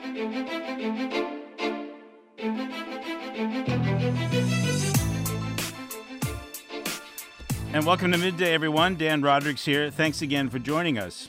And welcome to Midday, everyone. Dan Roderick's here. Thanks again for joining us.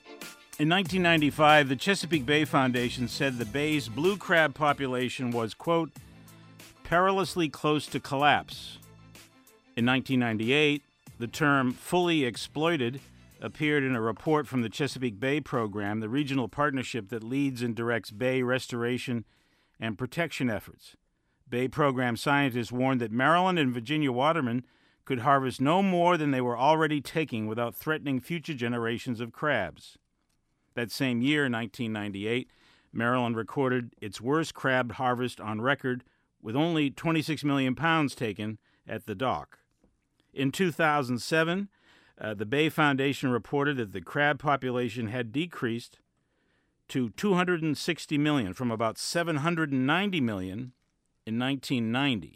In 1995, the Chesapeake Bay Foundation said the bay's blue crab population was, quote, perilously close to collapse. In 1998, the term fully exploited appeared in a report from the Chesapeake Bay Program, the regional partnership that leads and directs bay restoration and protection efforts. Bay Program scientists warned that Maryland and Virginia watermen could harvest no more than they were already taking without threatening future generations of crabs. That same year, 1998, Maryland recorded its worst crab harvest on record with only 26 million pounds taken at the dock. In 2007, the Bay Foundation reported that the crab population had decreased to 260 million from about 790 million in 1990.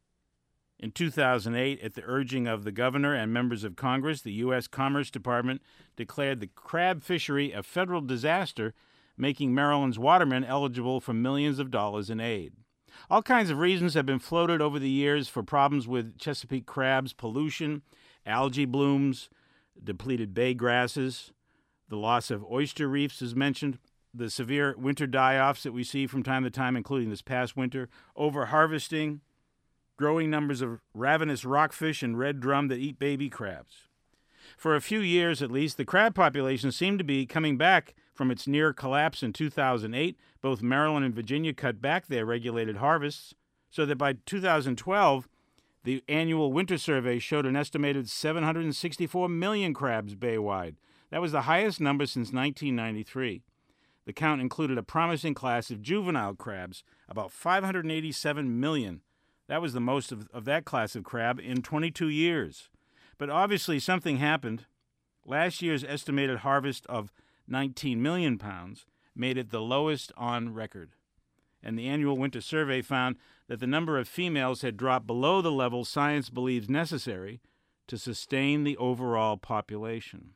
In 2008, at the urging of the governor and members of Congress, the U.S. Commerce Department declared the crab fishery a federal disaster, making Maryland's watermen eligible for millions of dollars in aid. All kinds of reasons have been floated over the years for problems with Chesapeake crabs: pollution, algae blooms, depleted bay grasses, the loss of oyster reefs is mentioned, the severe winter die-offs that we see from time to time, including this past winter, over-harvesting, growing numbers of ravenous rockfish and red drum that eat baby crabs. For a few years at least, the crab population seemed to be coming back from its near collapse in 2008. Both Maryland and Virginia cut back their regulated harvests, so that by 2012, the annual winter survey showed an estimated 764 million crabs bay-wide. That was the highest number since 1993. The count included a promising class of juvenile crabs, about 587 million. That was the most of that class of crab in 22 years. But obviously something happened. Last year's estimated harvest of 19 million pounds made it the lowest on record. And the annual winter survey found that the number of females had dropped below the level science believes necessary to sustain the overall population.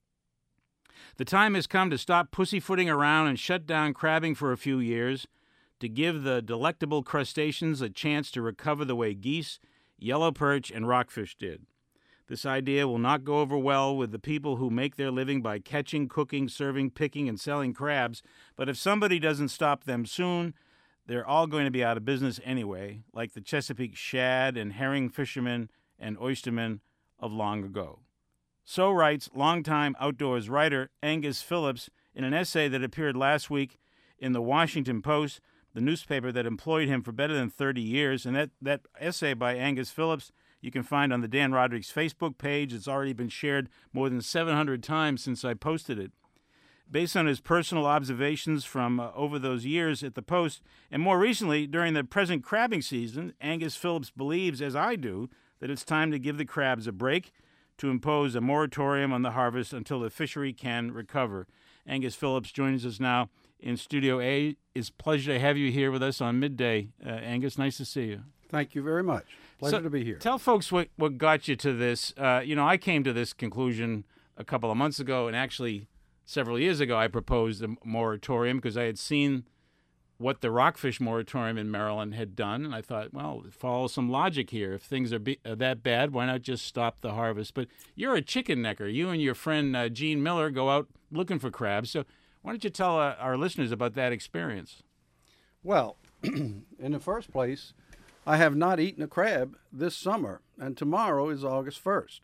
The time has come to stop pussyfooting around and shut down crabbing for a few years, to give the delectable crustaceans a chance to recover the way geese, yellow perch, and rockfish did. This idea will not go over well with the people who make their living by catching, cooking, serving, picking, and selling crabs, but if somebody doesn't stop them soon, they're all going to be out of business anyway, like the Chesapeake shad and herring fishermen and oystermen of long ago. So writes longtime outdoors writer Angus Phillips in an essay that appeared last week in the Washington Post, the newspaper that employed him for better than 30 years. And that essay by Angus Phillips you can find on the Dan Roderick's Facebook page. It's already been shared more than 700 times since I posted it. Based on his personal observations from over those years at the Post, and more recently during the present crabbing season, Angus Phillips believes, as I do, that it's time to give the crabs a break, to impose a moratorium on the harvest until the fishery can recover. Angus Phillips joins us now in Studio A. It's a pleasure to have you here with us on Midday. Angus, nice to see you. Thank you very much. Pleasure to be here. Tell folks what got you to this. I came to this conclusion a couple of months ago, and actually several years ago I proposed a moratorium because I had seen what the rockfish moratorium in Maryland had done, and I thought, well, follow some logic here. If things are that bad, why not just stop the harvest? But you're a chicken necker. You and your friend Gene Miller go out looking for crabs, so why don't you tell our listeners about that experience? Well, in the first place, I have not eaten a crab this summer, and tomorrow is August 1st.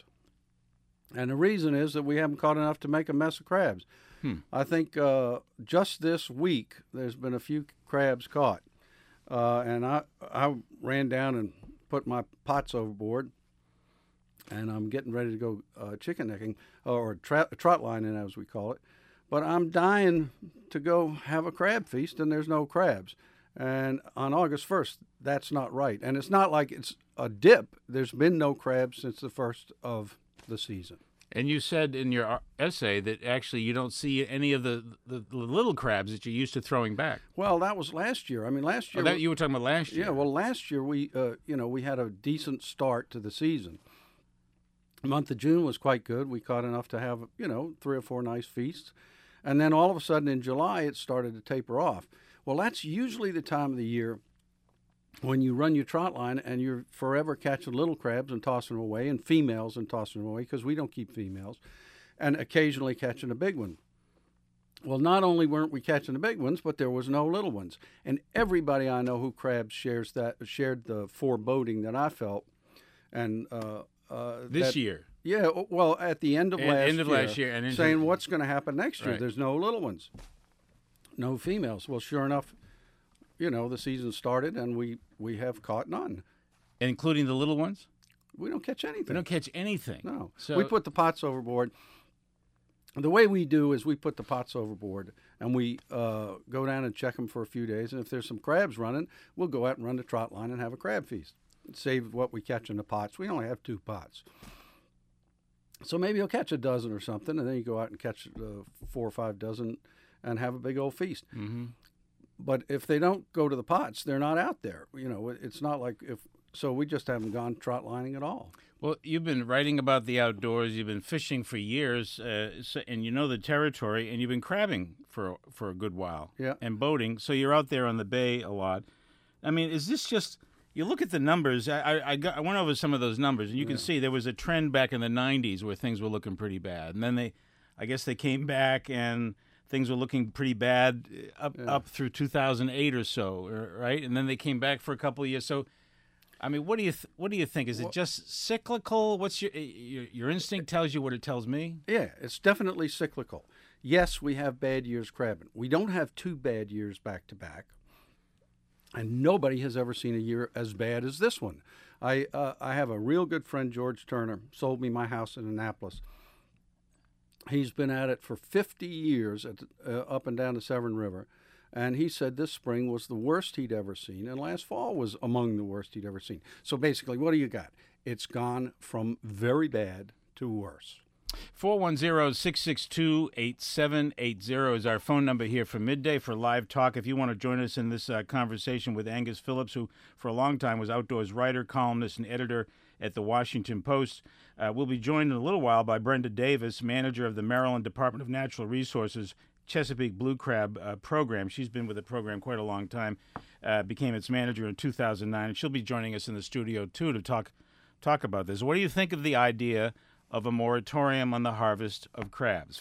And the reason is that we haven't caught enough to make a mess of crabs. I think just this week there's been a few crabs caught. And I ran down and put my pots overboard, and I'm getting ready to go chicken necking, or trot lining as we call it. But I'm dying to go have a crab feast, and there's no crabs. And on August 1st, that's not right. And it's not like it's a dip. There's been no crabs since the first of the season. And you said in your essay that actually you don't see any of the little crabs that you're used to throwing back. Well, that was last year. I mean, last year... that you were talking about last year. Yeah, well, last year we had a decent start to the season. The month of June was quite good. We caught enough to have, 3 or 4 nice feasts. And then all of a sudden in July, it started to taper off. Well, that's usually the time of the year when you run your trot line and you're forever catching little crabs and tossing them away, and females and tossing them away, because we don't keep females, and occasionally catching a big one. Well, not only weren't we catching the big ones, but there was no little ones. And everybody I know who crabs shared the foreboding that I felt. And this year. Yeah, well, at the end of last year, and saying what's going to happen next year. Right. There's no little ones, no females. Well, sure enough, the season started, and we have caught none. Including the little ones? We don't catch anything. We don't catch anything. No. So we put the pots overboard. The way we do is we put the pots overboard, and we go down and check them for a few days. And if there's some crabs running, we'll go out and run the trot line and have a crab feast. Save what we catch in the pots. We only have 2 pots. So maybe you'll catch a dozen or something, and then you go out and catch 4 or 5 dozen and have a big old feast. Mm-hmm. But if they don't go to the pots, they're not out there. It's not like so we just haven't gone trot lining at all. Well, you've been writing about the outdoors. You've been fishing for years, and you know the territory, and you've been crabbing for a good while. Yeah. And boating, so you're out there on the bay a lot. I mean, is this just? You look at the numbers. I went over some of those numbers, and you can see there was a trend back in the '90s where things were looking pretty bad, and then I guess they came back and things were looking pretty bad up through 2008 or so, right? And then they came back for a couple of years. So, I mean, what do you think? Is it just cyclical? What's your instinct tells you what it tells me? Yeah, it's definitely cyclical. Yes, we have bad years crabbing. We don't have 2 bad years back to back, and nobody has ever seen a year as bad as this one. I have a real good friend, George Turner, sold me my house in Annapolis. He's been at it for 50 years up and down the Severn River. And he said this spring was the worst he'd ever seen, and last fall was among the worst he'd ever seen. So basically, what do you got? It's gone from very bad to worse. 410-662-8780 is our phone number here for midday for live talk. If you want to join us in this conversation with Angus Phillips, who for a long time was outdoors writer, columnist, and editor at the Washington Post. We'll be joined in a little while by Brenda Davis, manager of the Maryland Department of Natural Resources Chesapeake Blue Crab program. She's been with the program quite a long time, became its manager in 2009, and she'll be joining us in the studio, too, to talk about this. What do you think of the idea of a moratorium on the harvest of crabs?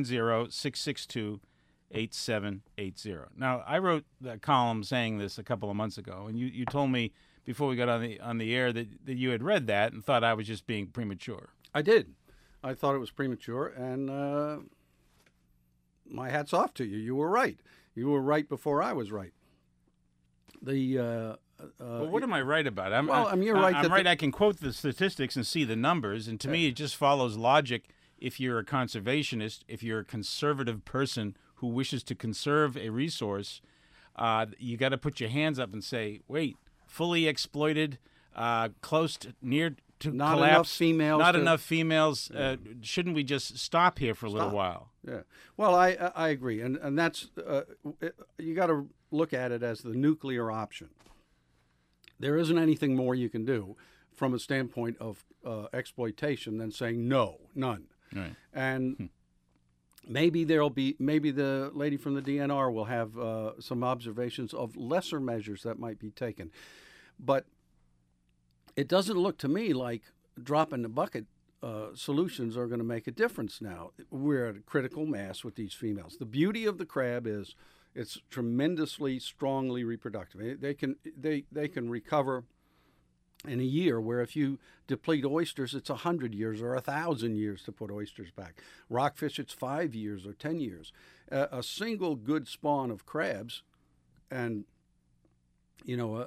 410-662-8780. Now, I wrote that column saying this a couple of months ago, and you told me before we got on the air that you had read that and thought I was just being premature. I did. I thought it was premature, and my hat's off to you. You were right. You were right before I was right. Well, what am I right about? You're right. I'm right. I can quote the statistics and see the numbers, and to me, it just follows logic. If you're a conservationist, if you're a conservative person who wishes to conserve a resource, you got to put your hands up and say, "Wait, fully exploited, close to near to not collapse. Enough females. Not enough females. Shouldn't we just stop here for a little while?" Yeah. Well, I agree, and that's you got to look at it as the nuclear option. There isn't anything more you can do from a standpoint of exploitation than saying no, none. Right. And maybe the lady from the DNR will have some observations of lesser measures that might be taken. But it doesn't look to me like drop in the bucket solutions are going to make a difference now. We're at a critical mass with these females. The beauty of the crab is it's tremendously strongly reproductive. They can recover in a year, where if you deplete oysters, it's 100 years or 1,000 years to put oysters back. Rockfish, it's 5 years or 10 years. A single good spawn of crabs, and you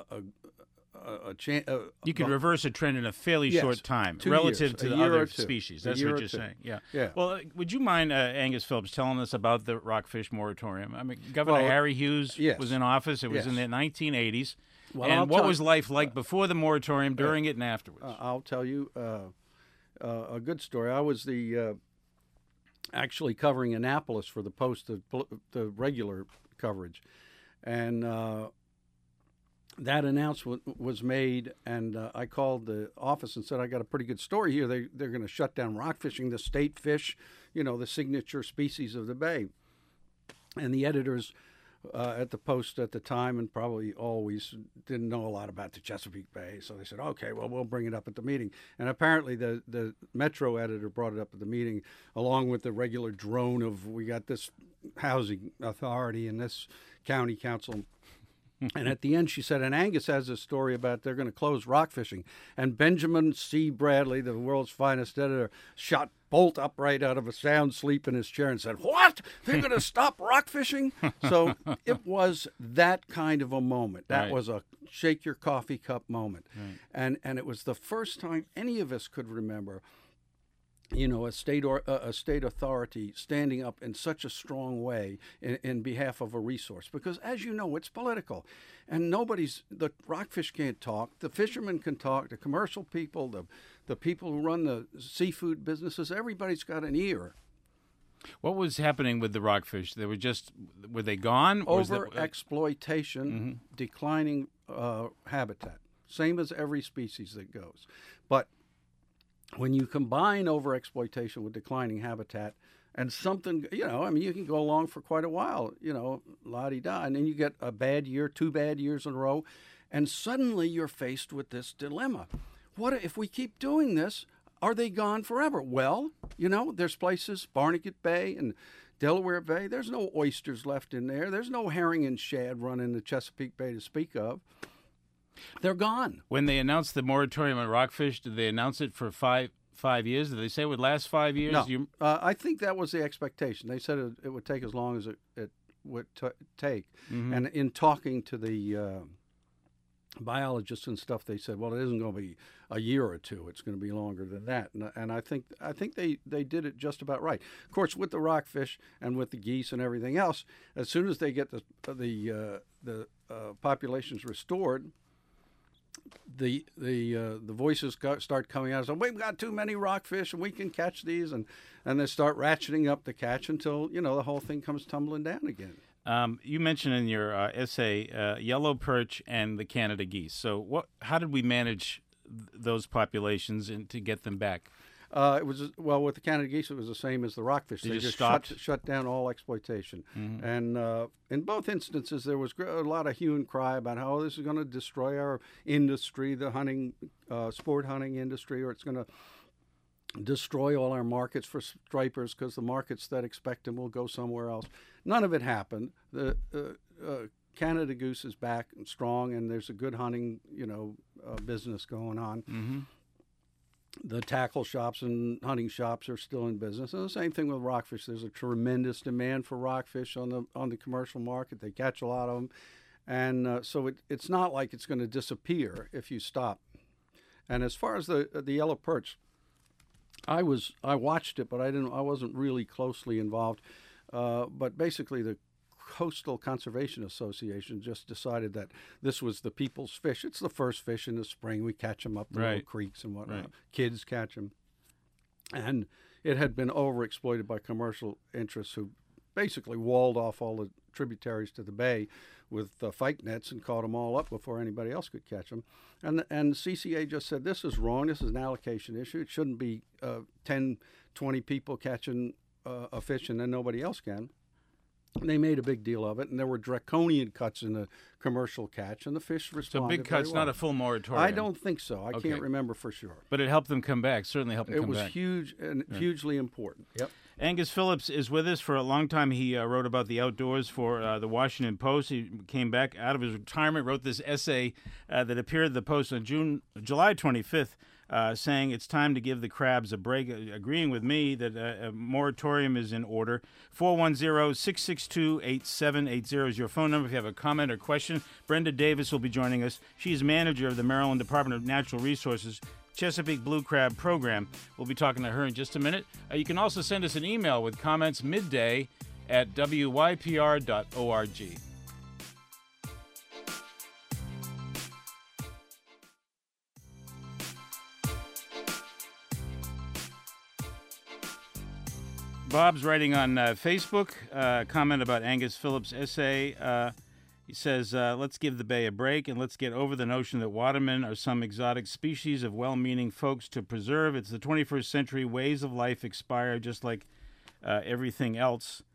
could reverse a trend in a fairly short time relative to the other species. That's what you're saying. Yeah. Well, would you mind, Angus Phillips, telling us about the rockfish moratorium? I mean, Governor Harry Hughes was in office. It was in the 1980s. Well, and what was life like before the moratorium, during it, and afterwards? I'll tell you a good story. I was actually covering Annapolis for the Post, the regular coverage, and that announcement was made, and I called the office and said, I got a pretty good story here. They're going to shut down rockfishing, the state fish, the signature species of the bay. And the editors at the Post at the time, and probably always didn't know a lot about the Chesapeake Bay. So they said, okay, well, we'll bring it up at the meeting. And apparently the Metro editor brought it up at the meeting, along with the regular drone of, we got this housing authority and this county council. And at the end, she said, and Angus has a story about they're going to close rock fishing. And Benjamin C. Bradley, the world's finest editor, shot bolt upright out of a sound sleep in his chair and said, "What? They're going to stop rock fishing?" So it was that kind of a moment. That was a shake your coffee cup moment. Right. And it was the first time any of us could remember, you know, a state authority standing up in such a strong way in behalf of a resource. Because, as you know, it's political. And the rockfish can't talk. The fishermen can talk. The commercial people, the people who run the seafood businesses, everybody's got an ear. What was happening with the rockfish? Were they gone? Over-exploitation, declining habitat. Same as every species that goes. But when you combine overexploitation with declining habitat and something, you know, I mean, you can go along for quite a while, you know, la-di-da, and then you get a bad year, 2 bad years in a row, and suddenly you're faced with this dilemma. What if we keep doing this? Are they gone forever? Well, you know, there's places, Barnegat Bay and Delaware Bay, there's no oysters left in there. There's no herring and shad run in the Chesapeake Bay to speak of. They're gone. When they announced the moratorium on rockfish, did they announce it for five years? Did they say it would last 5 years? No. I think that was the expectation. They said it would take as long as it would take. Mm-hmm. And in talking to the biologists and stuff, they said, well, it isn't going to be a year or two. It's going to be longer than that. And I think they did it just about right. Of course, with the rockfish and with the geese and everything else, as soon as they get the populations restored, the voices start coming out and say, we've got too many rockfish and we can catch these, and they start ratcheting up the catch until, you know, the whole thing comes tumbling down again. You mentioned in your essay yellow perch and the Canada geese. So how did we manage those populations and to get them back? It was, well, with the Canada geese, it was the same as the rockfish. They just shut down all exploitation. Mm-hmm. And in both instances, there was a lot of hue and cry about how this is going to destroy our industry, the hunting, sport hunting industry, or it's going to destroy all our markets for stripers because the markets that expect them will go somewhere else. None of it happened. The Canada goose is back and strong, and there's a good hunting, business going on. Mm-hmm. The tackle shops and hunting shops are still in business, and the same thing with rockfish. There's a tremendous demand for rockfish on the commercial market. They catch a lot of them, and so it's not like it's going to disappear if you stop. And as far as the yellow perch, I watched it, but I wasn't really closely involved. But basically, the Coastal Conservation Association just decided that this was the people's fish. It's the first fish in the spring. We catch them up the little creeks and whatnot. Right. Kids catch them. And it had been overexploited by commercial interests who basically walled off all the tributaries to the bay with fight nets and caught them all up before anybody else could catch them. And CCA just said, this is wrong. This is an allocation issue. It shouldn't be 10, 20 people catching a fish and then nobody else can. And they made a big deal of it, and there were draconian cuts in the commercial catch, and the fish responded. So big cuts, well. Not a full moratorium. I don't think so. I can't remember for sure. But it helped them come back. Certainly helped them come back. It was huge and hugely important. Yep. Angus Phillips is with us. For a long time, he wrote about the outdoors for the Washington Post. He came back out of his retirement, wrote this essay that appeared in the Post on July 25th, saying it's time to give the crabs a break, agreeing with me that a moratorium is in order. 410-662-8780 is your phone number if you have a comment or question. Brenda Davis will be joining us. She's manager of the Maryland Department of Natural Resources Chesapeake Blue Crab Program. We'll be talking to her in just a minute. You can also send us an email with comments midday at wypr.org. Bob's writing on Facebook, comment about Angus Phillips' essay. He says, let's give the bay a break and let's get over the notion that watermen are some exotic species of well-meaning folks to preserve. It's the 21st century. Ways of life expire just like everything else.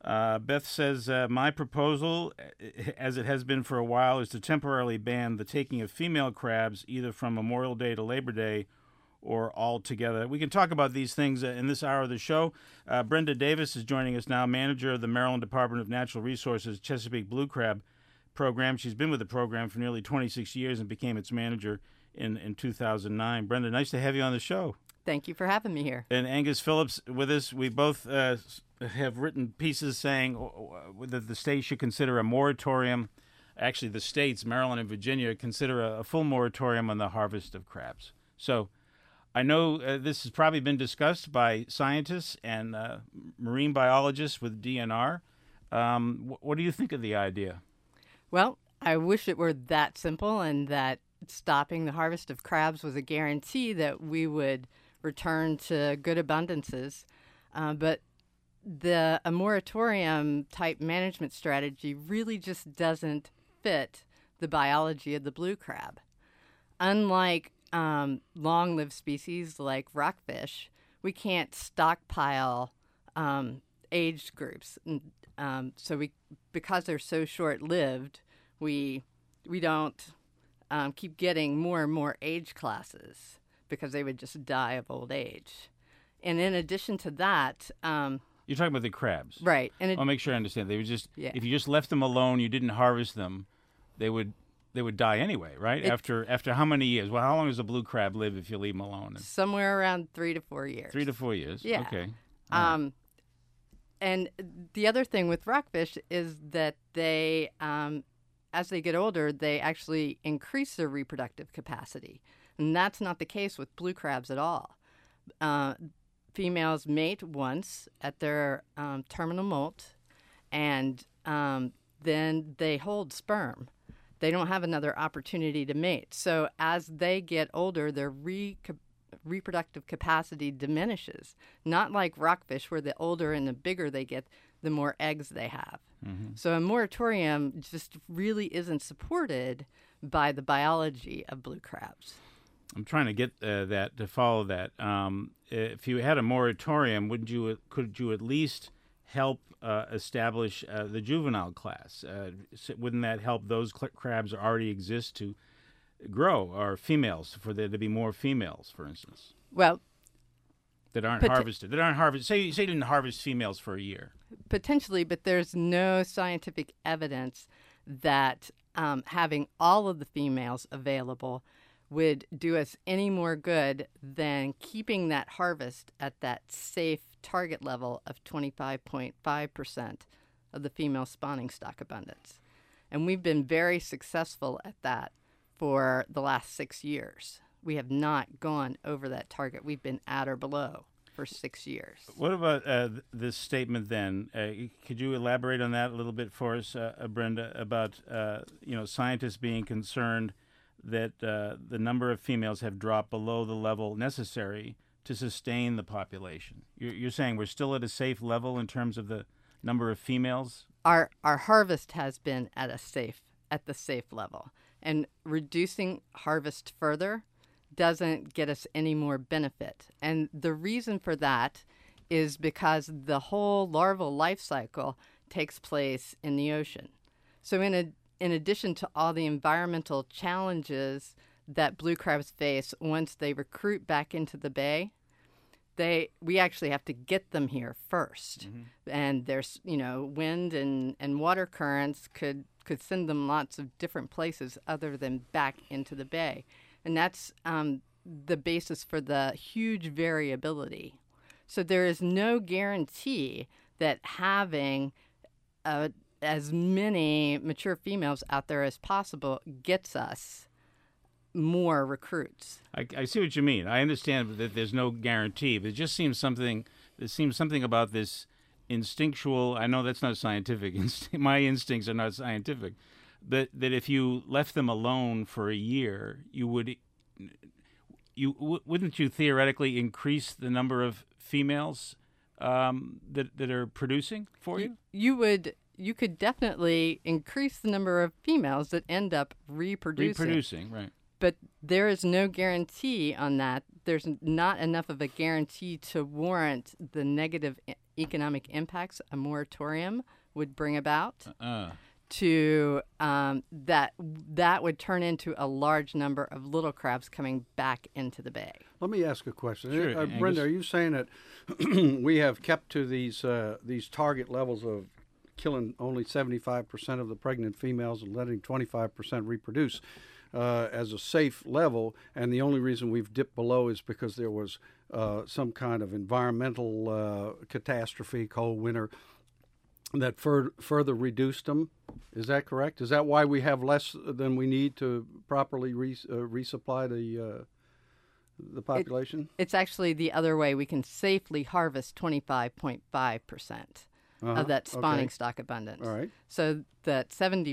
Beth says, my proposal, as it has been for a while, is to temporarily ban the taking of female crabs either from Memorial Day to Labor Day or altogether. We can talk about these things in this hour of the show. Brenda Davis is joining us now, manager of the Maryland Department of Natural Resources Chesapeake Blue Crab Program. She's been with the program for nearly 26 years and became its manager in 2009. Brenda, nice to have you on the show. Thank you for having me here. And Angus Phillips with us. We both have written pieces saying that the state should consider a moratorium. Actually, the states, Maryland and Virginia, consider a full moratorium on the harvest of crabs. So I know this has probably been discussed by scientists and marine biologists with DNR. What do you think of the idea? Well, I wish it were that simple and that stopping the harvest of crabs was a guarantee that we would return to good abundances. But a moratorium type management strategy really just doesn't fit the biology of the blue crab. Unlike long-lived species like rockfish, we can't stockpile aged groups. Because they're so short-lived, we don't keep getting more and more age classes because they would just die of old age. And in addition to that, you're talking about the crabs, right? And I'll make sure I understand. They would just if you just left them alone, you didn't harvest them, they would die anyway, right? After how many years? Well, how long does a blue crab live if you leave them alone? Somewhere around 3 to 4 years. 3 to 4 years. Yeah. Okay. And the other thing with rockfish is that they, as they get older, they actually increase their reproductive capacity. And that's not the case with blue crabs at all. Females mate once at their terminal molt, and then they hold sperm. They don't have another opportunity to mate. So as they get older, their reproductive capacity diminishes. Not like rockfish, where the older and the bigger they get, the more eggs they have. Mm-hmm. So a moratorium just really isn't supported by the biology of blue crabs. I'm trying to get that to follow that. If you had a moratorium, could you at least help establish the juvenile class? Wouldn't that help those crabs that already exist to grow, or females, for there to be more females, for instance? Well, that aren't harvested. Say you didn't harvest females for a year. Potentially, but there's no scientific evidence that having all of the females available would do us any more good than keeping that harvest at that safe target level of 25.5% of the female spawning stock abundance. And we've been very successful at that for the last 6 years. We have not gone over that target. We've been at or below for 6 years. What about this statement then? Could you elaborate on that a little bit for us, Brenda, about scientists being concerned that the number of females have dropped below the level necessary to sustain the population? You're saying we're still at a safe level in terms of the number of females? Our harvest has been at the safe level, and reducing harvest further doesn't get us any more benefit. And the reason for that is because the whole larval life cycle takes place in the ocean. So in addition to all the environmental challenges that blue crabs face once they recruit back into the bay, we actually have to get them here first. Mm-hmm. And there's, wind and water currents could send them lots of different places other than back into the bay. And that's the basis for the huge variability. So there is no guarantee that having as many mature females out there as possible gets us more recruits. I see what you mean. I understand that there's no guarantee, but it just seems something about this instinctual. I know that's not scientific. My instincts are not scientific, but that if you left them alone for a year, wouldn't you theoretically increase the number of females that are producing for you? You could definitely increase the number of females that end up reproducing. Right. But there is no guarantee on that there's not enough of a guarantee to warrant the negative economic impacts a moratorium would bring about. To that would turn into a large number of little crabs coming back into the bay. Let me ask a question. Sure, Brenda, are you saying that we have kept to these target levels of killing only 75% of the pregnant females and letting 25% reproduce as a safe level, and the only reason we've dipped below is because there was some kind of environmental catastrophe, cold winter, that further reduced them? Is that correct? Is that why we have less than we need to properly resupply the population? It's actually the other way. We can safely harvest 25.5% of that spawning stock abundance. All right. So that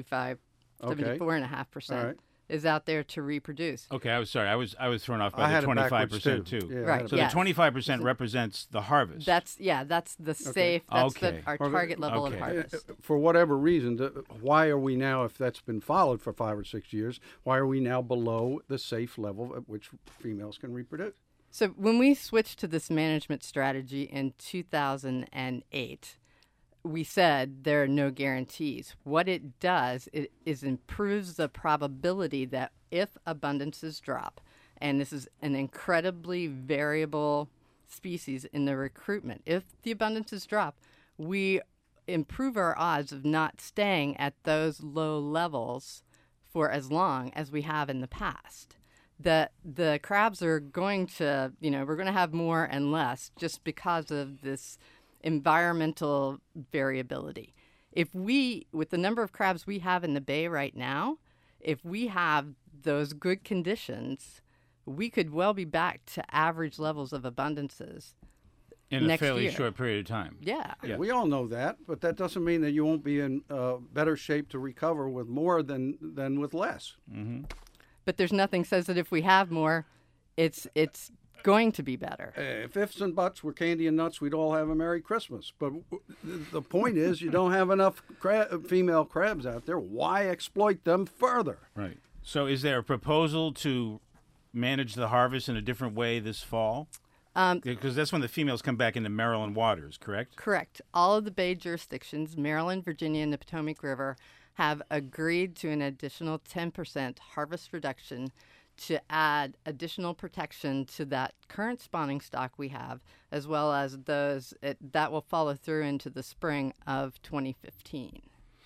74.5% is out there to reproduce. Okay, I was sorry. I was thrown off by the 25% too. Yeah, right. So yes. the 25% represents the harvest. That's the safe. That's Okay. our target level of Okay. harvest. For whatever reason, why are we now, if that's been followed for 5 or 6 years, why are we now below the safe level at which females can reproduce? So when we switched to this management strategy in 2008, we said there are no guarantees. What it does is improves the probability that if abundances drop, and this is an incredibly variable species in the recruitment, if the abundances drop, we improve our odds of not staying at those low levels for as long as we have in the past. The crabs are going to, we're going to have more and less just because of this environmental variability. If with the number of crabs we have in the bay right now, if we have those good conditions, we could well be back to average levels of abundances in next a fairly year. short period of time. Yeah. We all know that, but that doesn't mean that you won't be in better shape to recover with more than with less. Mm-hmm. But there's nothing says that if we have more, it's going to be better. If ifs and buts were candy and nuts, we'd all have a Merry Christmas. But the point is, you don't have enough female crabs out there. Why exploit them further? Right. So is there a proposal to manage the harvest in a different way this fall? Because that's when the females come back into Maryland waters, correct? Correct. All of the bay jurisdictions, Maryland, Virginia, and the Potomac River, have agreed to an additional 10% harvest reduction to add additional protection to that current spawning stock we have, as well as those that will follow through into the spring of 2015.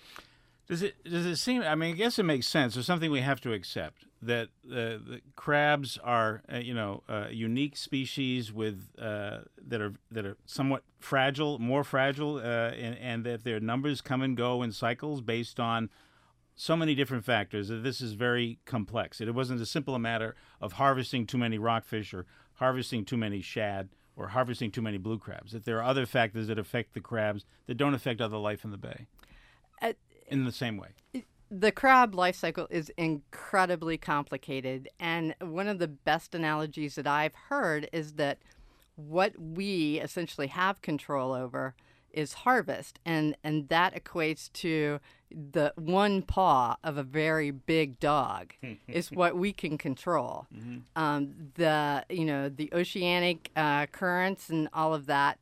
Does it seem? I mean, I guess it makes sense. There's something we have to accept that the crabs are, a unique species with that are somewhat fragile, more fragile, and that their numbers come and go in cycles based on so many different factors. That this is very complex. It wasn't a simple matter of harvesting too many rockfish or harvesting too many shad or harvesting too many blue crabs. That there are other factors that affect the crabs that don't affect other life in the bay. In the same way. The crab life cycle is incredibly complicated, and one of the best analogies that I've heard is that what we essentially have control over is harvest, and that equates to the one paw of a very big dog is what we can control. Mm-hmm. The oceanic currents and all of that,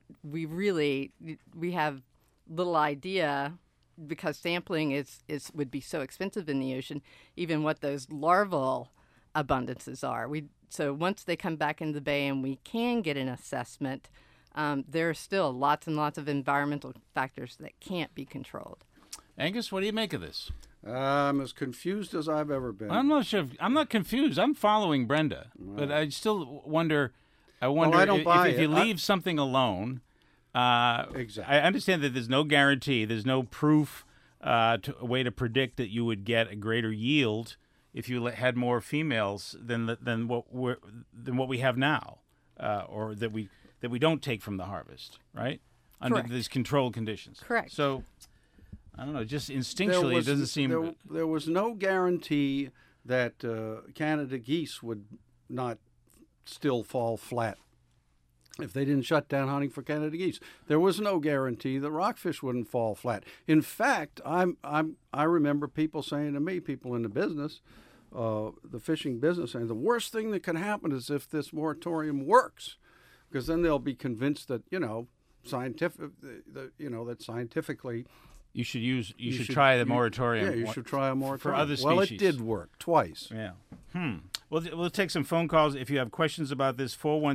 we have little idea, because sampling would be so expensive in the ocean, even what those larval abundances are. So once they come back into the bay and we can get an assessment, there are still lots and lots of environmental factors that can't be controlled. Angus, what do you make of this? I'm as confused as I've ever been. I'm not sure. I'm not confused. I'm following Brenda, but I still wonder. I wonder if you leave something alone. Exactly. I understand that there's no guarantee, there's no proof, a way to predict that you would get a greater yield if you had more females than what we have now, or that we don't take from the harvest, right? Under these controlled conditions. Correct. So I don't know, just instinctually it doesn't seem. There was no guarantee that Canada geese would not still fall flat if they didn't shut down hunting for Canada geese. There was no guarantee that rockfish wouldn't fall flat. In fact, I remember people saying to me, people in the business, the fishing business, and the worst thing that can happen is if this moratorium works, because then they'll be convinced that scientifically you should try the moratorium. Yeah, you should try a moratorium for other species. Well, it did work twice. Yeah. We'll take some phone calls if you have questions about this.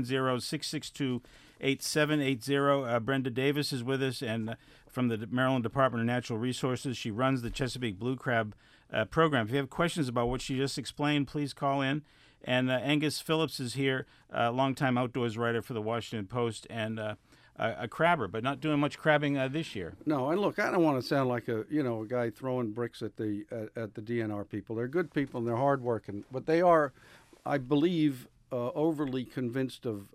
410-662-8780. Brenda Davis is with us, and from the Maryland Department of Natural Resources. She runs the Chesapeake Blue Crab program. If you have questions about what she just explained, please call in. And Angus Phillips is here, a longtime outdoors writer for the Washington Post, and a crabber, but not doing much crabbing this year. No, and look, I don't want to sound like a guy throwing bricks at the DNR people. They're good people and they're hardworking, but they are, I believe, overly convinced of.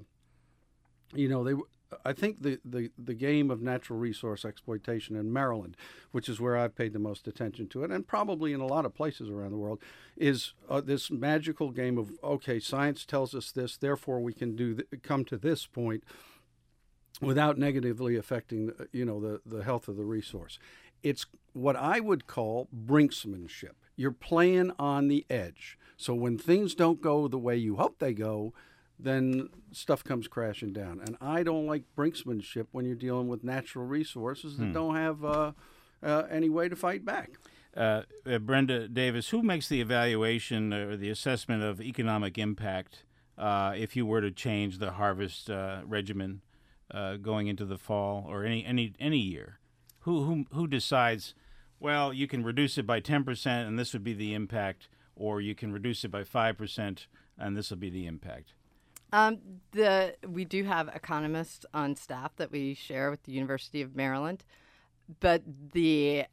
I think the game of natural resource exploitation in Maryland, which is where I've paid the most attention to it, and probably in a lot of places around the world, is this magical game of, okay, science tells us this, therefore we can come to this point without negatively affecting the health of the resource. It's what I would call brinksmanship. You're playing on the edge. So when things don't go the way you hope they go, then stuff comes crashing down. And I don't like brinksmanship when you're dealing with natural resources that don't have any way to fight back. Brenda Davis, who makes the evaluation or the assessment of economic impact if you were to change the harvest regimen going into the fall or any year? Who decides, well, you can reduce it by 10% and this would be the impact, or you can reduce it by 5% and this will be the impact? We do have economists on staff that we share with the University of Maryland, but the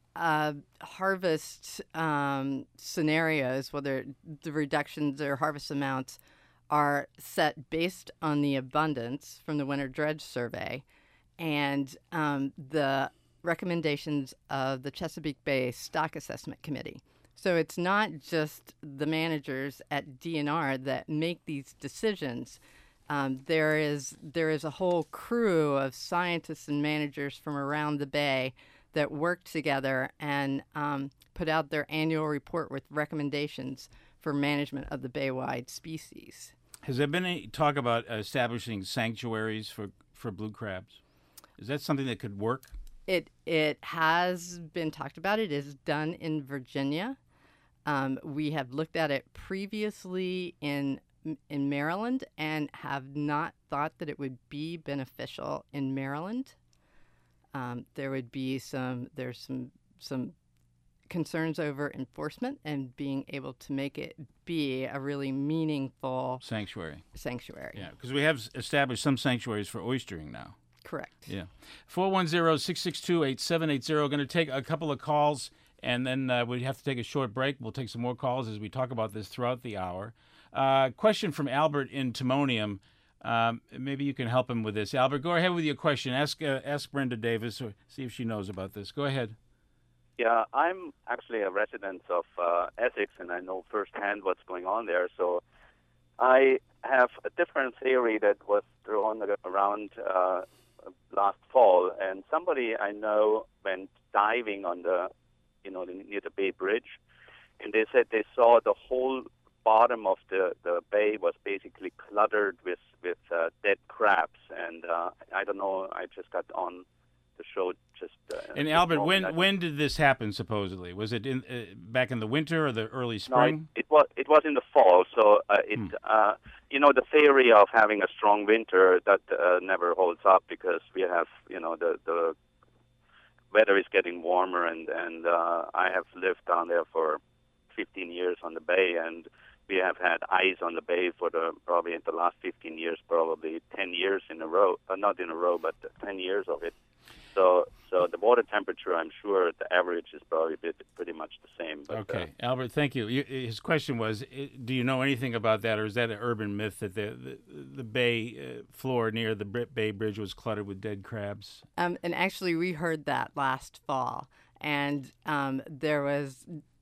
harvest scenarios, whether the reductions or harvest amounts, are set based on the abundance from the Winter Dredge Survey and the recommendations of the Chesapeake Bay Stock Assessment Committee. So it's not just the managers at DNR that make these decisions. There is a whole crew of scientists and managers from around the Bay that work together and put out their annual report with recommendations for management of the Bay-wide species. Has there been any talk about establishing sanctuaries for blue crabs? Is that something that could work? It has been talked about. It is done in Virginia. We have looked at it previously in Maryland and have not thought that it would be beneficial in Maryland. There would be some concerns over enforcement and being able to make it be a really meaningful sanctuary. Yeah, because we have established some sanctuaries for oystering now. Correct. Yeah. 410-662-8780. Going to take a couple of calls, and then we have to take a short break. We'll take some more calls as we talk about this throughout the hour. Question from Albert in Timonium. Maybe you can help him with this. Albert, go ahead with your question. Ask Brenda Davis, or see if she knows about this. Go ahead. Yeah, I'm actually a resident of Essex, and I know firsthand what's going on there. So I have a different theory that was thrown around last fall, and somebody I know went diving on near the Bay Bridge, and they said they saw the whole bottom of the bay was basically cluttered with dead crabs, and I don't know. I just got on the show just. And Albert, when did this happen? Supposedly, was it back in the winter or the early spring? No, it was in the fall. So the theory of having a strong winter that never holds up, because we have the weather is getting warmer, and I have lived down there for 15 years on the bay, and we have had ice on the bay for probably in the last 15 years, probably 10 years in a row. Not in a row, but 10 years of it. So the water temperature, I'm sure the average is probably pretty much the same. But, okay, Albert, thank you. His question was, do you know anything about that, or is that an urban myth that the bay floor near the Bay Bridge was cluttered with dead crabs? And actually, we heard that last fall, and there was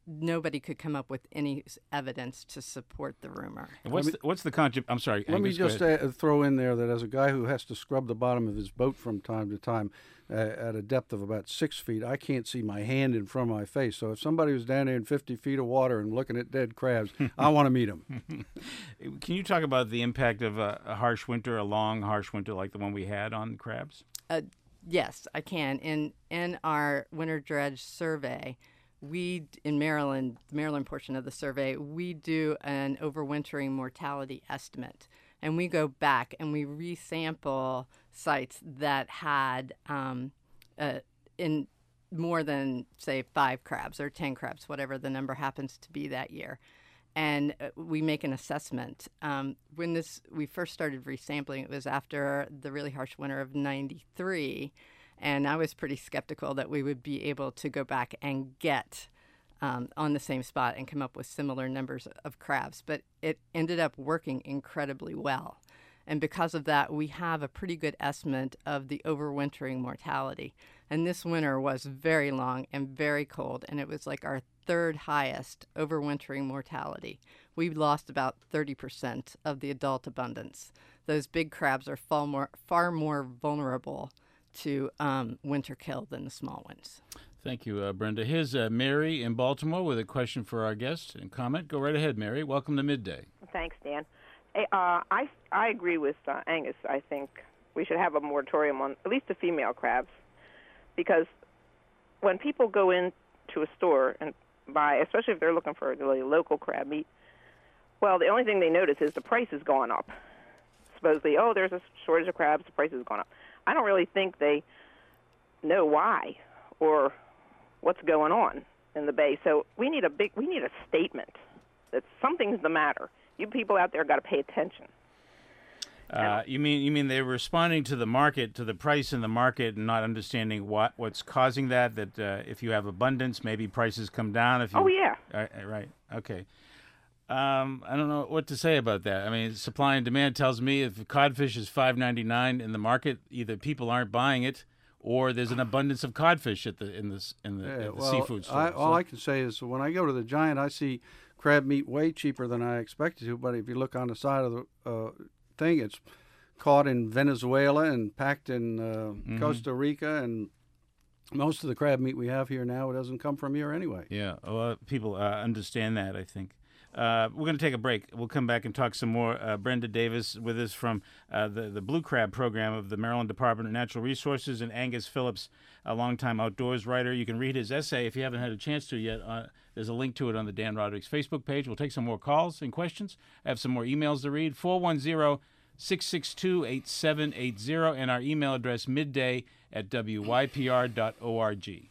nobody could come up with any evidence to support the rumor. And what's the concept? I'm sorry. Let Angus, me just throw in there that as a guy who has to scrub the bottom of his boat from time to time at a depth of about 6 feet, I can't see my hand in front of my face. So if somebody was down there in 50 feet of water and looking at dead crabs, I want to meet them. Can you talk about the impact of a harsh winter, a long, harsh winter like the one we had on crabs? Yes, I can. In our winter dredge survey, in Maryland, the Maryland portion of the survey, we do an overwintering mortality estimate. And we go back and we resample sites that had in more than, say, 5 crabs or 10 crabs, whatever the number happens to be that year. And we make an assessment. When we first started resampling, it was after the really harsh winter of '93. And I was pretty skeptical that we would be able to go back and get on the same spot and come up with similar numbers of crabs. But it ended up working incredibly well. And because of that, we have a pretty good estimate of the overwintering mortality. And this winter was very long and very cold, and it was like our 3rd highest overwintering mortality. We lost about 30% of the adult abundance. Those big crabs are far more vulnerable to winter kill than the small ones. Thank you, Brenda. Here's Mary in Baltimore with a question for our guest and comment. Go right ahead, Mary. Welcome to Midday. Thanks, Dan. Hey, I agree with Angus. I think we should have a moratorium on at least the female crabs, because when people go into a store and buy, especially if they're looking for really local crab meat, well, the only thing they notice is the price has gone up. Supposedly, there's a shortage of crabs, the price has gone up. I don't really think they know why or what's going on in the bay. So we need a statement that something's the matter. You people out there got to pay attention. You mean they're responding to the market, to the price in the market, and not understanding what's causing that? That if you have abundance, maybe prices come down. Yeah. Right. Okay. I don't know what to say about that. I mean, supply and demand tells me if codfish is $5.99 in the market, either people aren't buying it, or there's an abundance of codfish at the seafood store. All I can say is when I go to the Giant, I see crab meat way cheaper than I expected to. But if you look on the side of the thing, it's caught in Venezuela and packed in Costa Rica, and most of the crab meat we have here now doesn't come from here anyway. Yeah, a lot of people understand that, I think. We're going to take a break. We'll come back and talk some more. Brenda Davis with us from the Blue Crab program of the Maryland Department of Natural Resources, and Angus Phillips, a longtime outdoors writer. You can read his essay if you haven't had a chance to yet. There's a link to it on the Dan Roderick's Facebook page. We'll take some more calls and questions. I have some more emails to read. 410-662-8780, and our email address midday@wypr.org.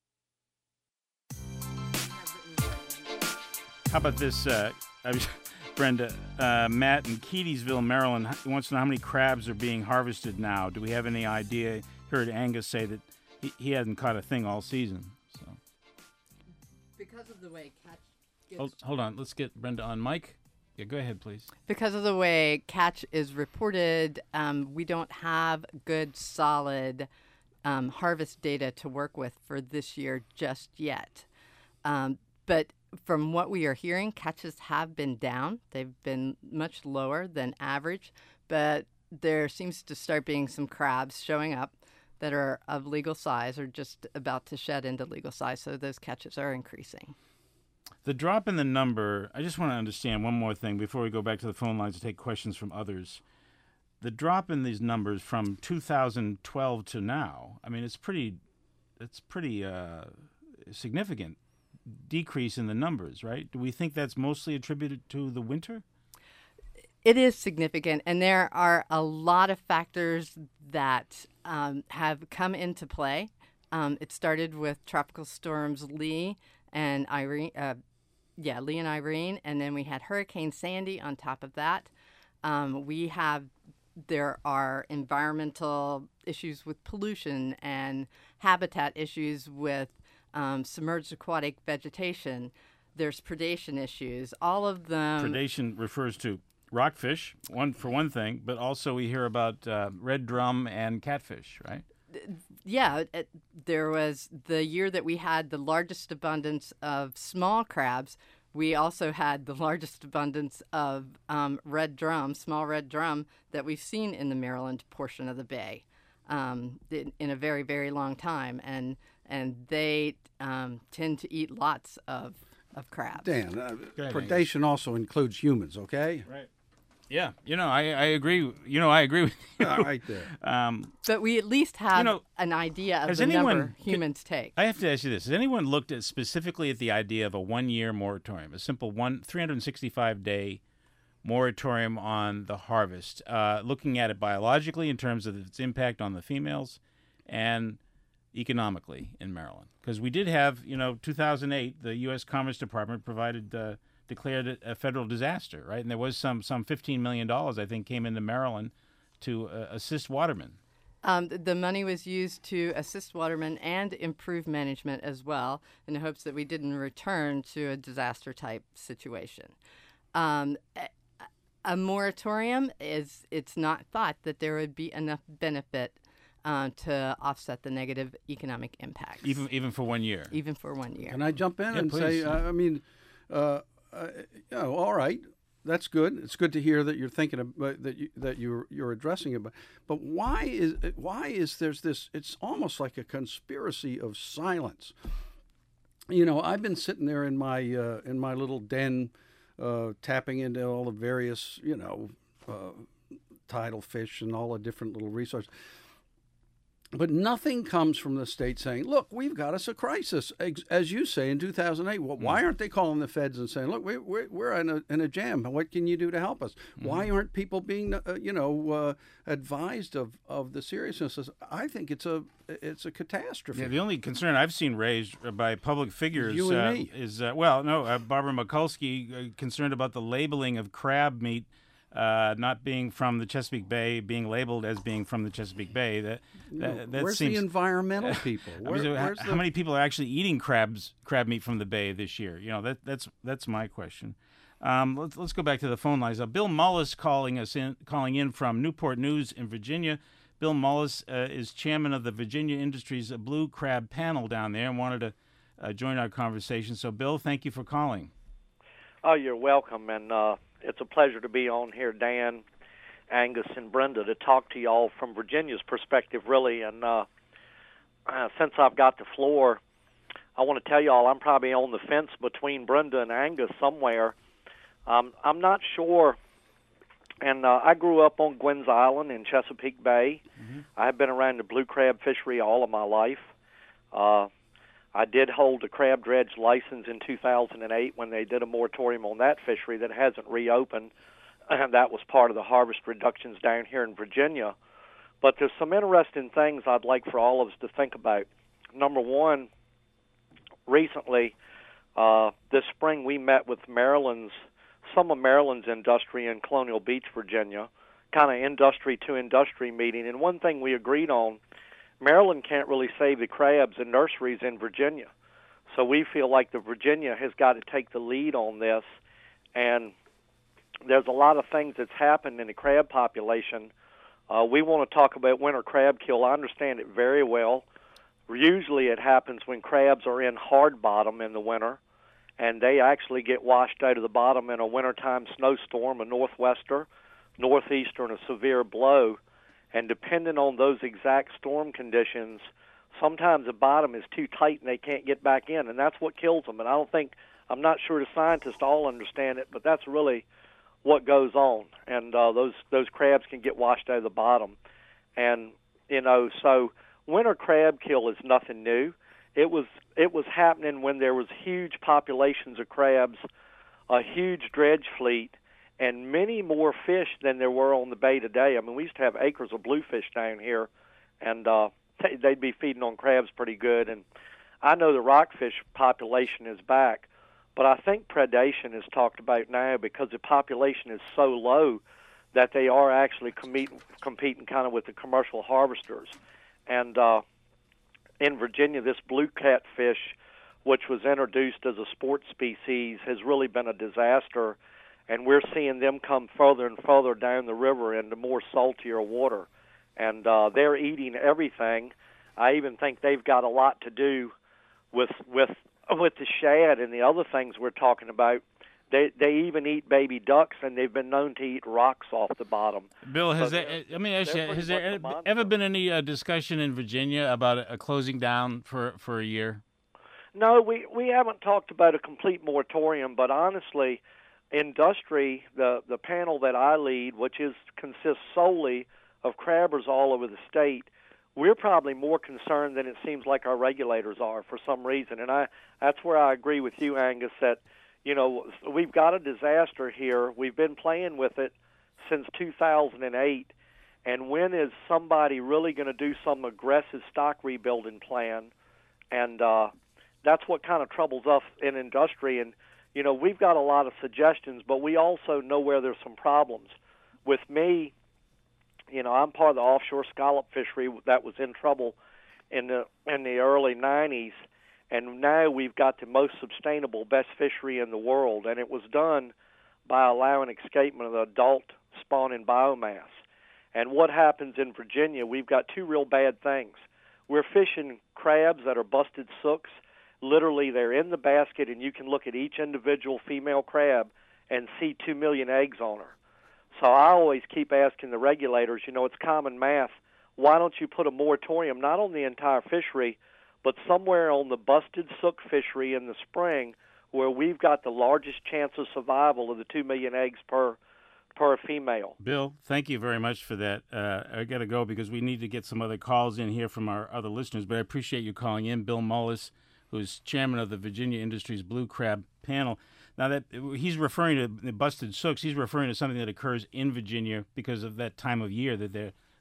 How about this, Brenda? Matt in Keedysville, Maryland, wants to know how many crabs are being harvested now. Do we have any idea? Heard Angus say that he hasn't caught a thing all season. So, because of the way catch gets... Hold on. Let's get Brenda on mic. Yeah, go ahead, please. Because of the way catch is reported, we don't have good, solid harvest data to work with for this year just yet. But from what we are hearing, catches have been down. They've been much lower than average, but there seems to start being some crabs showing up that are of legal size or just about to shed into legal size, so those catches are increasing. The drop in the number, I just want to understand one more thing before we go back to the phone lines to take questions from others. The drop in these numbers from 2012 to now, I mean, it's pretty significant decrease in the numbers, right? Do we think that's mostly attributed to the winter? It is significant, and there are a lot of factors that have come into play. It started with tropical storms Lee and Irene, Lee and Irene, and then we had Hurricane Sandy on top of that. There are environmental issues with pollution and habitat issues with submerged aquatic vegetation. There's predation issues. All of them. Predation refers to rockfish, for one thing, but also we hear about red drum and catfish, right? There was the year that we had the largest abundance of small crabs. We also had the largest abundance of small red drum that we've seen in the Maryland portion of the bay in a very, very long time. And they tend to eat lots of crabs. Dan, predation also includes humans, okay? Right. Yeah, I agree. I agree with you. Right there. But we at least have an idea of the number humans take. I have to ask you this. Has anyone looked specifically at the idea of a 1-year moratorium, a simple 365-day moratorium on the harvest, looking at it biologically in terms of its impact on the females and economically in Maryland? Because we did have, 2008, the U.S. Commerce Department declared it a federal disaster, right? And there was some $15 million, I think, came into Maryland to assist watermen. The money was used to assist watermen and improve management as well, in the hopes that we didn't return to a disaster-type situation. A moratorium it's not thought that there would be enough benefit to offset the negative economic impacts. Even for 1 year? Even for 1 year. Can I jump in and please. say, all right, that's good. It's good to hear that you're thinking about that you're addressing it. But why is there's this? It's almost like a conspiracy of silence. I've been sitting there in my little den, tapping into all the various tidal fish and all the different little resources. But nothing comes from the state saying, look, we've got us a crisis. As you say, in 2008, why aren't they calling the feds and saying, look, we're in a jam. What can you do to help us? Mm-hmm. Why aren't people being, advised of the seriousness? I think it's a catastrophe. Yeah, the only concern I've seen raised by public figures you and me. is, Barbara Mikulski, concerned about the labeling of crab meat not being from the Chesapeake Bay, being labeled as being from the Chesapeake Bay. That where's seems, the environmental people? How many people are actually eating crab meat from the Bay this year? That's my question. Let's go back to the phone lines. Bill Mullis calling in from Newport News in Virginia. Bill Mullis is chairman of the Virginia Industries Blue Crab Panel down there and wanted to join our conversation. So, Bill, thank you for calling. Oh, you're welcome, and it's a pleasure to be on here, Dan, Angus, and Brenda, to talk to y'all from Virginia's perspective, really. And since I've got the floor, I want to tell y'all I'm probably on the fence between Brenda and Angus somewhere. I'm not sure. And I grew up on Gwynn's Island in Chesapeake Bay. Mm-hmm. I've been around the blue crab fishery all of my life. I did hold a crab dredge license in 2008 when they did a moratorium on that fishery that hasn't reopened. And that was part of the harvest reductions down here in Virginia. But there's some interesting things I'd like for all of us to think about. Number one, recently, this spring we met with some of Maryland's industry in Colonial Beach, Virginia, kind of industry-to-industry meeting. And one thing we agreed on, Maryland can't really save the crabs in nurseries in Virginia. So we feel like Virginia has got to take the lead on this. And there's a lot of things that's happened in the crab population. We want to talk about winter crab kill. I understand it very well. Usually it happens when crabs are in hard bottom in the winter, and they actually get washed out of the bottom in a wintertime snowstorm, a northwester, northeaster, and a severe blow. And depending on those exact storm conditions, sometimes the bottom is too tight and they can't get back in, and that's what kills them. And I'm not sure the scientists all understand it, but that's really what goes on. And those crabs can get washed out of the bottom. And, so winter crab kill is nothing new. It was happening when there was huge populations of crabs, a huge dredge fleet, and many more fish than there were on the bay today. I mean, we used to have acres of bluefish down here, and they'd be feeding on crabs pretty good. And I know the rockfish population is back, but I think predation is talked about now because the population is so low that they are actually competing kind of with the commercial harvesters. And in Virginia, this blue catfish, which was introduced as a sport species, has really been a disaster. And we're seeing them come further and further down the river into more saltier water. And they're eating everything. I even think they've got a lot to do with the shad and the other things we're talking about. They even eat baby ducks, and they've been known to eat rocks off the bottom. Bill, has So there, let me ask you, has there much a monster. ever been any discussion in Virginia about a closing down for a year? No, we haven't talked about a complete moratorium, but honestly, industry, the panel that I lead, which consists solely of crabbers all over the state, we're probably more concerned than it seems like our regulators are for some reason. And that's where I agree with you, Angus, that, you know, we've got a disaster here. We've been playing with it since 2008. And when is somebody really going to do some aggressive stock rebuilding plan? And that's what kind of troubles us in industry. And, you know, we've got a lot of suggestions, but we also know where there's some problems. With me, you know, I'm part of the offshore scallop fishery that was in trouble in the early 90s, and now we've got the most sustainable, best fishery in the world, and it was done by allowing escapement of the adult spawning biomass. And what happens in Virginia, we've got two real bad things. We're fishing crabs that are busted sooks. Literally, they're in the basket, and you can look at each individual female crab and see 2 million eggs on her. So I always keep asking the regulators, you know, it's common math, why don't you put a moratorium not on the entire fishery, but somewhere on the busted sook fishery in the spring where we've got the largest chance of survival of the 2 million eggs per female. Bill, thank you very much for that. I got to go because we need to get some other calls in here from our other listeners, but I appreciate you calling in. Bill Mullis, who's chairman of the Virginia Industries Blue Crab Panel. Now, that he's referring to the busted sooks, he's referring to something that occurs in Virginia because of that time of year that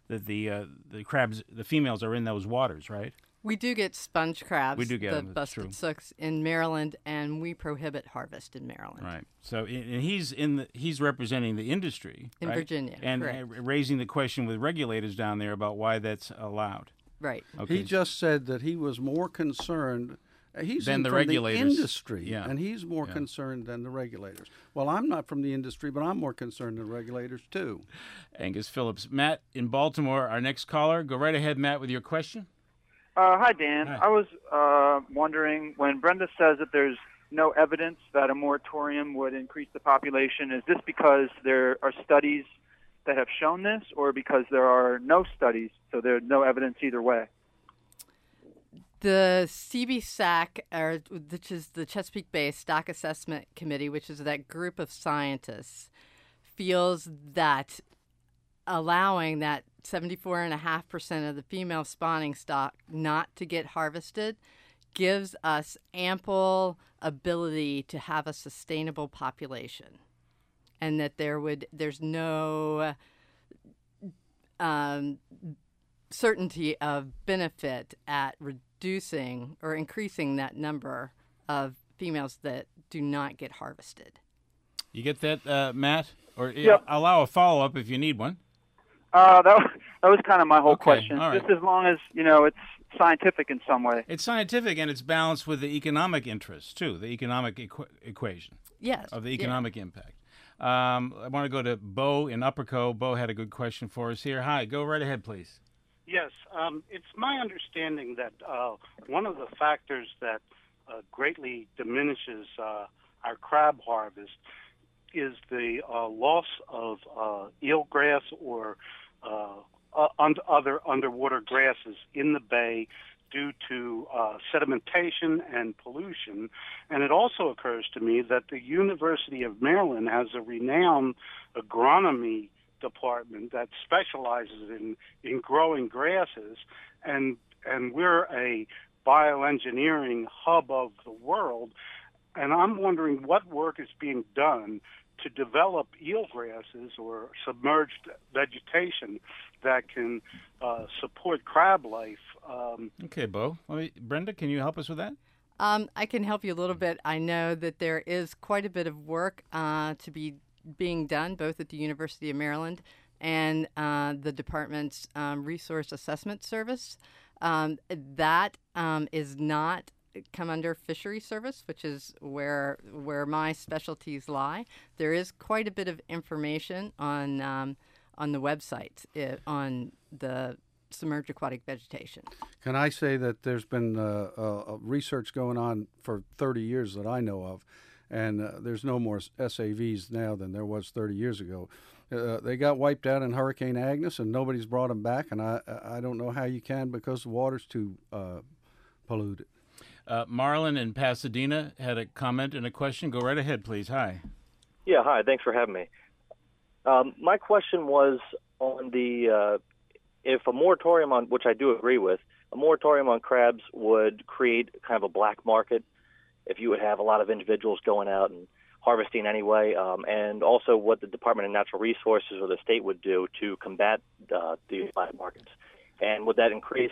the crabs, the females, are in those waters, right? We do get sponge crabs, we do get the them, busted sooks in Maryland, and we prohibit harvest in Maryland. Right. So, and he's representing the industry in right? Virginia, and correct. Raising the question with regulators down there about why that's allowed. Right. Okay. He just said that he was more concerned. He's Than the from regulators. the industry, Yeah. and he's more concerned than the regulators. Well, I'm not from the industry, but I'm more concerned than regulators, too. Angus Phillips. Matt in Baltimore, our next caller. Go right ahead, Matt, with your question. Hi, Dan. Hi. I was wondering, when Brenda says that there's no evidence that a moratorium would increase the population, is this because there are studies that have shown this, or because there are no studies, so there's no evidence either way? The CBSAC, which is the Chesapeake Bay Stock Assessment Committee, which is that group of scientists, feels that allowing that 74.5% of the female spawning stock not to get harvested gives us ample ability to have a sustainable population, and that there's no certainty of benefit at reducing or increasing that number of females that do not get harvested. You get that, Matt? Or Yep. I'll allow a follow-up if you need one. That was kind of my whole Okay, question. all right. Just as long as, you know, it's scientific in some way. It's scientific, and it's balanced with the economic interests, too, the economic equation Yes. of the economic impact. I want to go to Bo in Upperco. Bo had a good question for us here. Hi, go right ahead, please. Yes, it's my understanding that one of the factors that greatly diminishes our crab harvest is the loss of eelgrass or other underwater grasses in the bay due to sedimentation and pollution. And it also occurs to me that the University of Maryland has a renowned agronomy department that specializes in growing grasses, and we're a bioengineering hub of the world. And I'm wondering what work is being done to develop eelgrasses or submerged vegetation that can support crab life. Okay, Bo. Brenda, can you help us with that? I can help you a little bit. I know that there is quite a bit of work to be being done both at the University of Maryland and the department's Resource Assessment Service. That is not come under Fishery Service, which is where my specialties lie. There is quite a bit of information on the website, on the submerged aquatic vegetation. Can I say that there's been research going on for 30 years that I know of, and there's no more SAVs now than there was 30 years ago. They got wiped out in Hurricane Agnes, and nobody's brought them back, and I don't know how you can because the water's too polluted. Marlon in Pasadena had a comment and a question. Go right ahead, please. Hi. Yeah, hi. Thanks for having me. My question was on the if a moratorium on, which I do agree with, a moratorium on crabs would create kind of a black market if you would have a lot of individuals going out and harvesting anyway, and also what the Department of Natural Resources or the state would do to combat these black markets. And would that increase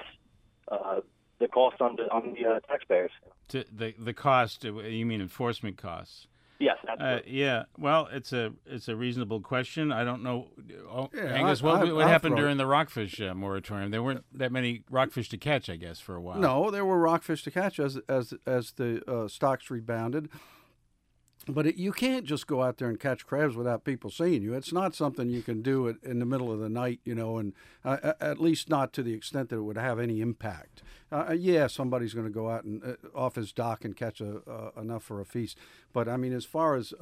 the cost on the taxpayers? The cost, you mean enforcement costs? Yes, absolutely. Yeah. Well, it's a reasonable question. I don't know. Yeah, Angus, what happened during the rockfish moratorium? There weren't that many rockfish to catch, I guess, for a while. No, there were rockfish to catch as the stocks rebounded. But you can't just go out there and catch crabs without people seeing you. It's not something you can do in the middle of the night, and at least not to the extent that it would have any impact. Yeah, somebody's going to go out and off his dock and catch enough for a feast. But I mean, as far as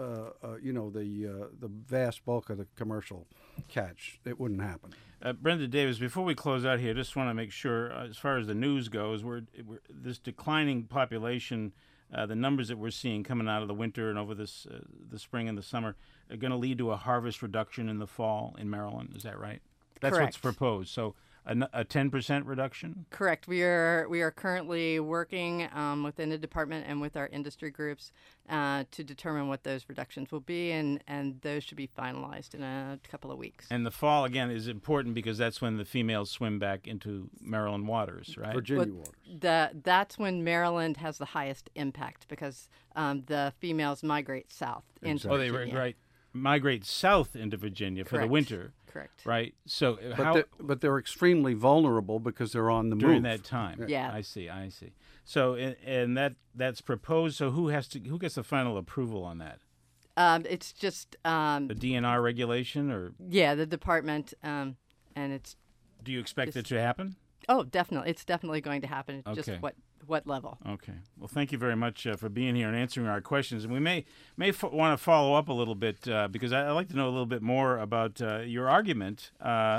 the vast bulk of the commercial catch, it wouldn't happen. Brenda Davis, before we close out here, just want to make sure, as far as the news goes, we're this declining population. The numbers that we're seeing coming out of the winter and over the spring and the summer are going to lead to a harvest reduction in the fall in Maryland. Is that right? That's Correct. What's proposed. So a 10% reduction? Correct. We are currently working within the department and with our industry groups to determine what those reductions will be, and those should be finalized in a couple of weeks. And the fall, again, is important because that's when the females swim back into Maryland waters, right? Virginia waters. That's when Maryland has the highest impact because the females migrate south into Virginia. Right. Migrate south into Virginia for the winter. Correct. Right. So but they're extremely vulnerable because they're on the move during that time. Yeah. I see. So and that's proposed. So who gets the final approval on that? It's just the DNR regulation, or the department, and it's. Do you expect it to happen? Oh, definitely. It's definitely going to happen. Okay. Just what level? Okay. Well, thank you very much for being here and answering our questions. And we may want to follow up a little bit because I'd like to know a little bit more about your argument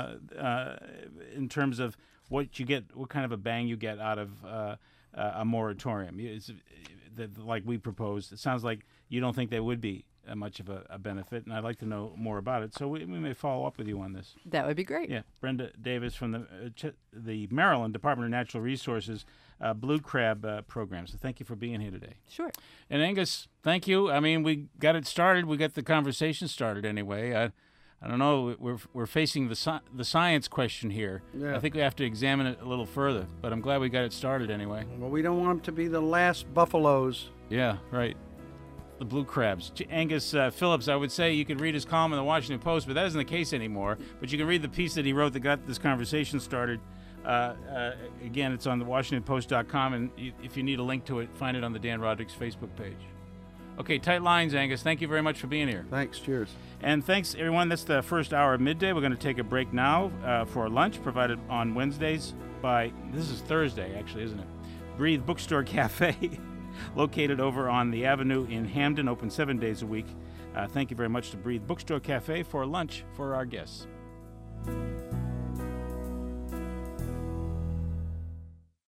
in terms of what kind of a bang you get out of a moratorium. Like we proposed, it sounds like you don't think there would be much of a benefit, and I'd like to know more about it. So we may follow up with you on this. That would be great. Yeah, Brenda Davis from the Maryland Department of Natural Resources Blue Crab Program. So thank you for being here today. Sure. And Angus, thank you. I mean, we got it started. We got the conversation started anyway. I don't know. We're facing the science question here. Yeah. I think we have to examine it a little further. But I'm glad we got it started anyway. Well, we don't want them to be the last buffaloes. Yeah, right. The blue crabs. Angus Phillips, I would say you could read his column in the Washington Post, but that isn't the case anymore. But you can read the piece that he wrote that got this conversation started. Again, it's on the WashingtonPost.com, and if you need a link to it, find it on the Dan Roderick's Facebook page. Okay, tight lines, Angus. Thank you very much for being here. Thanks. Cheers. And thanks, everyone. That's the first hour of Midday. We're going to take a break now for lunch, provided on Wednesdays this is Thursday, actually, isn't it? Breathe Bookstore Cafe, located over on the Avenue in Hamden, open 7 days a week. Thank you very much to Breathe Bookstore Cafe for lunch for our guests.